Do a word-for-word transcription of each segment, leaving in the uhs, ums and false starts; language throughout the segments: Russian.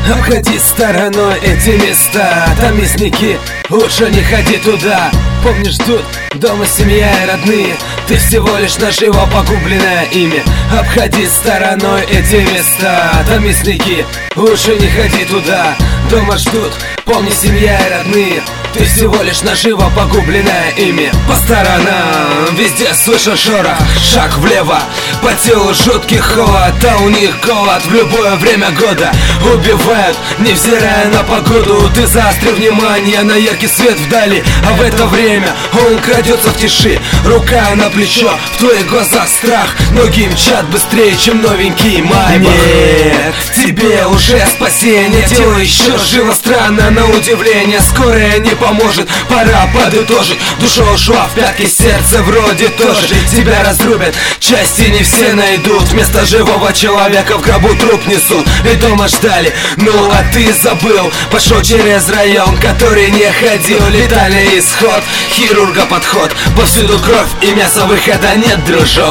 Обходи стороной эти места, там мясники, лучше не ходи туда. Помнишь, ждут дома семья и родные, ты всего лишь наживо погубленное ими. Обходи стороной эти места, там мясники, лучше не ходи туда. Дома ждут, помни, семья и родные, ты всего лишь наживо погубленная ими. По сторонам везде слышу шорох, шаг влево, по телу жуткий холод, а у них голод в любое время года. Убивают, невзирая на погоду. Ты заостри внимание на яркий свет вдали, а в это время он крадется в тиши. Рука на плечо, в твоих глазах страх, ноги мчат быстрее, чем новенький Майбах. Нет, тебе уже спасение, тело еще живо странно на удивление. Скорая не поможет, пора подытожить. Душа ушла в пятки, сердце вроде тоже. Тебя разрубят, части не все найдут. Вместо живого человека в гробу труп несут. И дома ждали, ну а ты забыл. Пошел через район, который не ходил. Летальный исход, хирурга подход. Повсюду кровь и мясо, выхода нет, дружок.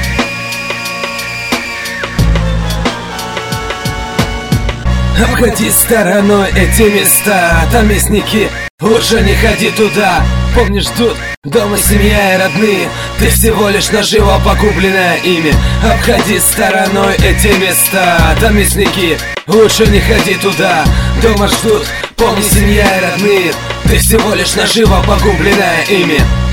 Обходи стороной эти места, там мясники, лучше не ходи туда. Помнишь, ждут дома семья и родные, ты всего лишь наживо погубленная ими. Обходи стороной эти места, там мясники, лучше не ходи туда. Дома ждут, помни, семья и родные, ты всего лишь наживо погубленная ими.